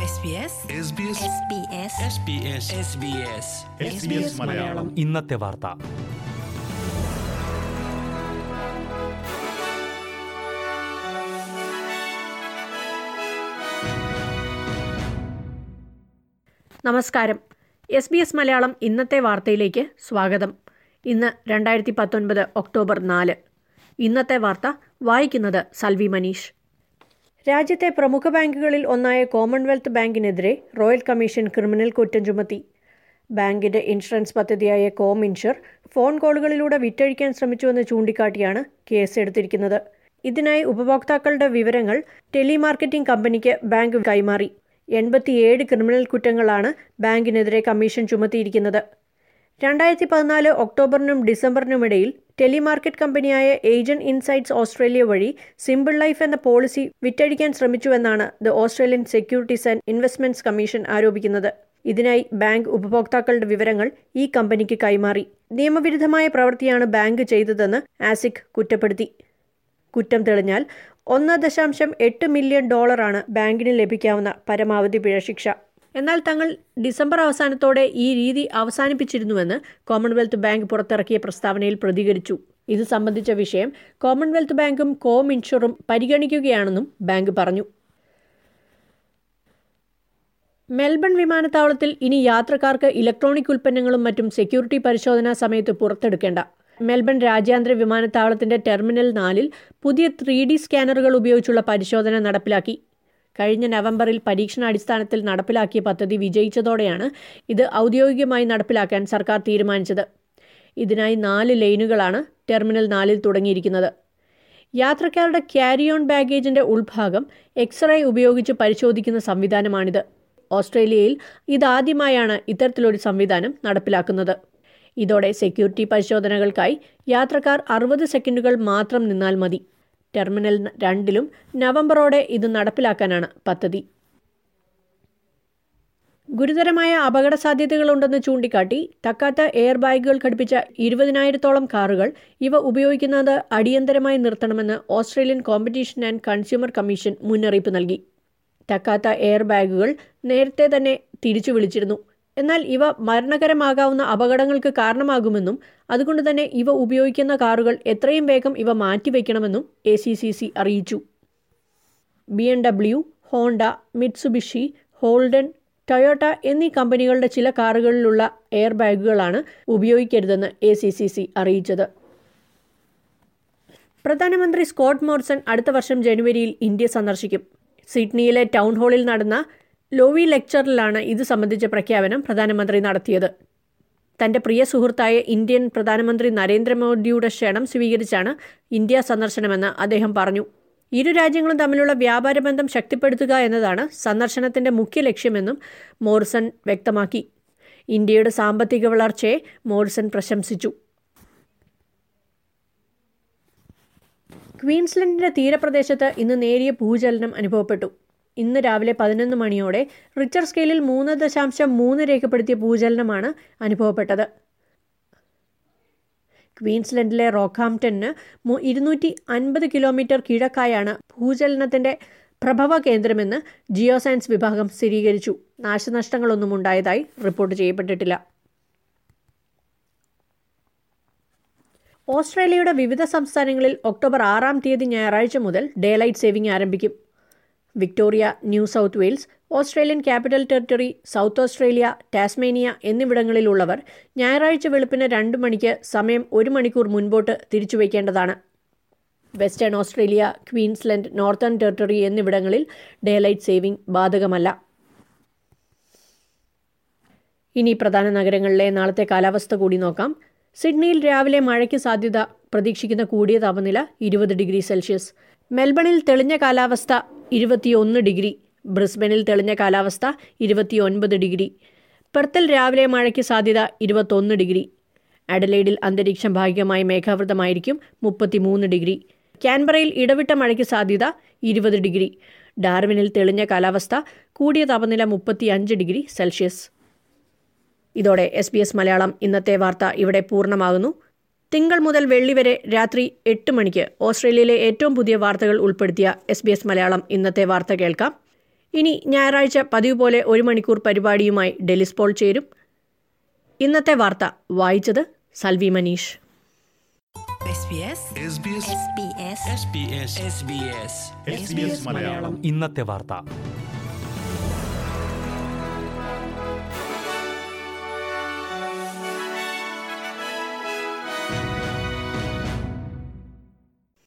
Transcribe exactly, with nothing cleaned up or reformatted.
മലയാളം ഇന്നത്തെ വാർത്ത. നമസ്കാരം. എസ് ബി എസ് മലയാളം ഇന്നത്തെ വാർത്തയിലേക്ക് സ്വാഗതം. ഇന്ന് രണ്ടായിരത്തി പത്തൊൻപത് ഒക്ടോബർ നാല്. ഇന്നത്തെ വാർത്ത വായിക്കുന്നത് സൽവി മനീഷ്. രാജ്യത്തെ പ്രമുഖ ബാങ്കുകളിൽ ഒന്നായ കോമൺവെൽത്ത് ബാങ്കിനെതിരെ റോയൽ കമ്മീഷൻ ക്രിമിനൽ കുറ്റം ചുമത്തി. ബാങ്കിന്റെ ഇൻഷുറൻസ് പദ്ധതിയായ കോം ഇൻഷുർ ഫോൺ കോളുകളിലൂടെ വിറ്റഴിക്കാൻ ശ്രമിച്ചുവെന്ന് ചൂണ്ടിക്കാട്ടിയാണ് കേസ് എടുത്തിരിക്കുന്നത്. ഇതിനായി ഉപഭോക്താക്കളുടെ വിവരങ്ങൾ ടെലിമാർക്കറ്റിംഗ് കമ്പനിക്ക് ബാങ്ക് കൈമാറി. എൺപത്തിയേഴ് ക്രിമിനൽ കുറ്റങ്ങളാണ് ബാങ്കിനെതിരെ കമ്മീഷൻ ചുമത്തിയിരിക്കുന്നത്. രണ്ടായിരത്തി പതിനാല് ഒക്ടോബറിനും ഡിസംബറിനുമിടയിൽ ടെലിമാർക്കറ്റ് കമ്പനിയായ ഏജന്റ് ഇൻസൈറ്റ്സ് ഓസ്ട്രേലിയ വഴി സിമ്പിൾ ലൈഫ് എന്ന പോളിസി വിറ്റഴിക്കാൻ ശ്രമിച്ചുവെന്നാണ് the Australian Securities and Investments Commission ആരോപിക്കുന്നത്. ഇതിനായി ബാങ്ക് ഉപഭോക്താക്കളുടെ വിവരങ്ങൾ ഈ കമ്പനിക്ക് കൈമാറി. നിയമവിരുദ്ധമായ പ്രവൃത്തിയാണ് ബാങ്ക് ചെയ്തതെന്ന് ആസിക് കുറ്റപ്പെടുത്തി. കുറ്റം തെളിഞ്ഞാൽ ഒന്ന് ദശാംശം എട്ട് മില്യൺ ഡോളറാണ് ബാങ്കിന് ലഭിക്കാവുന്ന പരമാവധി പിഴശിക്ഷ. എന്നാൽ തങ്ങൾ ഡിസംബർ അവസാനത്തോടെ ഈ രീതി അവസാനിപ്പിച്ചിരുന്നുവെന്ന് കോമൺവെൽത്ത് ബാങ്ക് പുറത്തിറക്കിയ പ്രസ്താവനയിൽ പ്രതികരിച്ചു. ഇത് സംബന്ധിച്ച വിഷയം കോമൺവെൽത്ത് ബാങ്കും കോം ഇൻഷുറും പരിഗണിക്കുകയാണെന്നും ബാങ്ക് പറഞ്ഞു. മെൽബൺ വിമാനത്താവളത്തിൽ ഇനി യാത്രക്കാർക്ക് ഇലക്ട്രോണിക് ഉൽപ്പന്നങ്ങളും മറ്റും സെക്യൂരിറ്റി പരിശോധനാ സമയത്ത് പുറത്തെടുക്കേണ്ട. മെൽബൺ രാജ്യാന്തര വിമാനത്താവളത്തിന്റെ ടെർമിനൽ നാലിൽ പുതിയ ത്രീ ഡി സ്കാനറുകൾ ഉപയോഗിച്ചുള്ള പരിശോധന നടപ്പിലാക്കി. കഴിഞ്ഞ നവംബറിൽ പരീക്ഷണാടിസ്ഥാനത്തിൽ നടപ്പിലാക്കിയ പദ്ധതി വിജയിച്ചതോടെയാണ് ഇത് ഔദ്യോഗികമായി നടപ്പിലാക്കാൻ സർക്കാർ തീരുമാനിച്ചത്. ഇതിനായി നാല് ലൈനുകളാണ് ടെർമിനൽ നാലിൽ തുടങ്ങിയിരിക്കുന്നത്. യാത്രക്കാരുടെ ക്യാരി ഓൺ ബാഗേജിന്റെ ഉൾഭാഗം എക്സ്റേ ഉപയോഗിച്ച് പരിശോധിക്കുന്ന സംവിധാനമാണിത്. ഓസ്ട്രേലിയയിൽ ഇതാദ്യമായാണ് ഇത്തരത്തിലൊരു സംവിധാനം നടപ്പിലാക്കുന്നത്. ഇതോടെ സെക്യൂരിറ്റി പരിശോധനകൾക്കായി യാത്രക്കാർ അറുപത് സെക്കൻഡുകൾ മാത്രം നിന്നാൽ മതി. ടെർമിനൽ രണ്ടിലും നവംബറോടെ ഇത് നടപ്പിലാക്കാനാണ് പദ്ധതി. ഗുരുതരമായ അപകട സാധ്യതകളുണ്ടെന്ന് ചൂണ്ടിക്കാട്ടി തക്കാത്ത എയർ ബാഗുകൾ ഘടിപ്പിച്ച ഇരുപതിനായിരത്തോളം കാറുകൾ ഇവ ഉപയോഗിക്കുന്നത് അടിയന്തരമായി നിർത്തണമെന്ന് Australian Competition and Consumer Commission മുന്നറിയിപ്പ് നൽകി. തക്കാത്ത എയർ ബാഗുകൾ നേരത്തെ തന്നെ തിരിച്ചു വിളിച്ചിരുന്നു. എന്നാൽ ഇവ മരണകരമാകാവുന്ന അപകടങ്ങൾക്ക് കാരണമാകുമെന്നും അതുകൊണ്ട് തന്നെ ഇവ ഉപയോഗിക്കുന്ന കാറുകൾ എത്രയും വേഗം ഇവ മാറ്റിവെക്കണമെന്നും എ സി സി സി അറിയിച്ചു. B M W, Honda, Mitsubishi, Holden, Toyota എന്നീ കമ്പനികളുടെ ചില കാറുകളിലുള്ള എയർ ബാഗുകളാണ് ഉപയോഗിക്കരുതെന്ന് എ സി സി സി അറിയിച്ചത്. പ്രധാനമന്ത്രി സ്കോട്ട് മോറിസൺ അടുത്ത വർഷം ജനുവരിയിൽ ഇന്ത്യ സന്ദർശിക്കും. സിഡ്നിയിലെ ടൗൺ ഹാളിൽ നടന്ന ലോവി ലെക്ചറിലാണ് ഇത് സംബന്ധിച്ച പ്രഖ്യാപനം പ്രധാനമന്ത്രി നടത്തിയത്. തന്റെ പ്രിയ സുഹൃത്തായ ഇന്ത്യൻ പ്രധാനമന്ത്രി നരേന്ദ്രമോദിയുടെ ക്ഷണം സ്വീകരിച്ചാണ് ഇന്ത്യ സന്ദർശനമെന്ന് അദ്ദേഹം പറഞ്ഞു. ഇരു രാജ്യങ്ങളും തമ്മിലുള്ള വ്യാപാര ബന്ധം ശക്തിപ്പെടുത്തുക എന്നതാണ് സന്ദർശനത്തിന്റെ മുഖ്യ ലക്ഷ്യമെന്നും മോറിസൺ വ്യക്തമാക്കി. ഇന്ത്യയുടെ സാമ്പത്തിക വളർച്ചയെ മോറിസൺ പ്രശംസിച്ചു. ക്വീൻസ്ലൻഡിന്റെ തീരപ്രദേശത്ത് ഇന്ന് നേരിയ ഭൂചലനം അനുഭവപ്പെട്ടു. ഇന്ന് രാവിലെ പതിനൊന്ന് മണിയോടെ റിച്ചർ സ്കെയിലിൽ മൂന്ന് ദശാംശം മൂന്ന് രേഖപ്പെടുത്തിയ ഭൂചലനമാണ് അനുഭവപ്പെട്ടത്. ക്വീൻസ്ലൻഡിലെ റോക്ക്ഹാംപ്ടണിന് ഇരുന്നൂറ്റി അൻപത് കിലോമീറ്റർ കിഴക്കായാണ് ഭൂചലനത്തിന്റെ പ്രഭവ കേന്ദ്രമെന്ന് ജിയോ സയൻസ് വിഭാഗം സ്ഥിരീകരിച്ചു. നാശനഷ്ടങ്ങളൊന്നും ഉണ്ടായതായി റിപ്പോർട്ട് ചെയ്യപ്പെട്ടിട്ടില്ല. ഓസ്ട്രേലിയയുടെ വിവിധ സംസ്ഥാനങ്ങളിൽ ഒക്ടോബർ ആറാം തീയതി ഞായറാഴ്ച മുതൽ ഡേ ലൈറ്റ് സേവിംഗ് ആരംഭിക്കും. Victoria, New South Wales, Australian Capital Territory, South Australia, Tasmania എന്നിവിടങ്ങളിലുള്ളവർ ഞായറാഴ്ച വെളുപ്പിന് രണ്ട് മണിക്ക് സമയം ഒരു മണിക്കൂർ മുൻപോട്ട് തിരിച്ചുവയ്ക്കേണ്ടതാണ്. Western Australia, Queensland, Northern Territory എന്നിവിടങ്ങളിൽ ഡേ ലൈറ്റ് സേവിംഗ് ബാധകമല്ല. ഇനി പ്രധാന നഗരങ്ങളിലെ നാളത്തെ കാലാവസ്ഥ കൂടി നോക്കാം. സിഡ്നിയിൽ രാവിലെ മഴയ്ക്ക് സാധ്യത, പ്രതീക്ഷിക്കുന്ന കൂടിയ താപനില ഇരുപത് ഡിഗ്രി സെൽഷ്യസ്. മെൽബണിൽ തെളിഞ്ഞ കാലാവസ്ഥ ഇരുപത്തിയൊന്ന് ഡിഗ്രി. ബ്രിസ്ബനിൽ തെളിഞ്ഞ കാലാവസ്ഥ ഇരുപത്തിയൊൻപത് ഡിഗ്രി. പെർത്തിൽ രാവിലെ മഴയ്ക്ക് സാധ്യത ഇരുപത്തൊന്ന് ഡിഗ്രി. അഡലേഡിൽ അന്തരീക്ഷം ഭാഗികമായി മേഘാവൃതമായിരിക്കും, മുപ്പത്തിമൂന്ന് ഡിഗ്രി. ക്യാൻബറയിൽ ഇടവിട്ട മഴയ്ക്ക് സാധ്യത ഇരുപത് ഡിഗ്രി. ഡാർവിനിൽ തെളിഞ്ഞ കാലാവസ്ഥ, കൂടിയ താപനില മുപ്പത്തിയഞ്ച് ഡിഗ്രി സെൽഷ്യസ്. ഇതോടെ എസ് ബി എസ് മലയാളം ഇന്നത്തെ വാർത്ത ഇവിടെ പൂർണ്ണമാകുന്നു. തിങ്കൾ മുതൽ വെള്ളി വരെ രാത്രി എട്ട് മണിക്ക് ഓസ്ട്രേലിയയിലെ ഏറ്റവും പുതിയ വാർത്തകൾ ഉൾപ്പെടുത്തിയ എസ് ബി എസ് മലയാളം ഇന്നത്തെ വാർത്ത കേൾക്കാം. ഇനി ഞായറാഴ്ച പതിവ് പോലെ ഒരു മണിക്കൂർ പരിപാടിയുമായി ഡെലിസ് പോൾ ചേരും. ഇന്നത്തെ വാർത്ത വായിച്ചത് സൽവി മനീഷ്. ഇന്നത്തെ വാർത്ത.